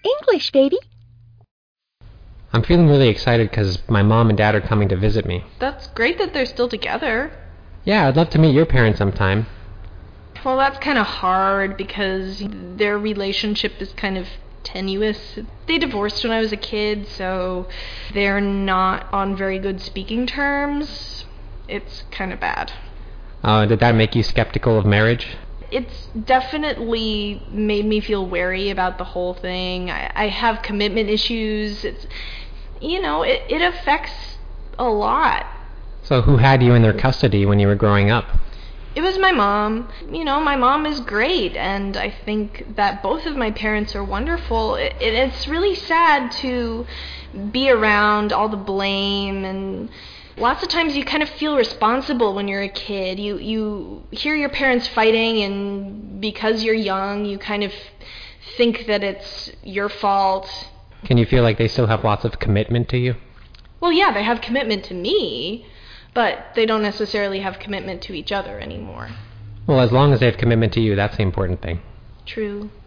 English, baby. I'm feeling really excited because my mom and dad are coming to visit me. That's great that they're still together. Yeah, I'd love to meet your parents sometime. Well, that's kind of hard because their relationship is kind of tenuous. They divorced when I was a kid, so they're not on very good speaking terms. It's kind of bad. Did that make you skeptical of marriage? It's definitely made me feel wary about the whole thing. I have commitment issues. It affects a lot. So who had you in their custody when you were growing up? It was my mom. My mom is great, and I think that both of my parents are wonderful. It's really sad to be around all the blame, and lots of times you kind of feel responsible when you're a kid. You hear your parents fighting, and because you're young, you kind of think that it's your fault. Can you feel like they still have lots of commitment to you? Well, yeah, they have commitment to me, but they don't necessarily have commitment to each other anymore. Well, as long as they have commitment to you, that's the important thing. True.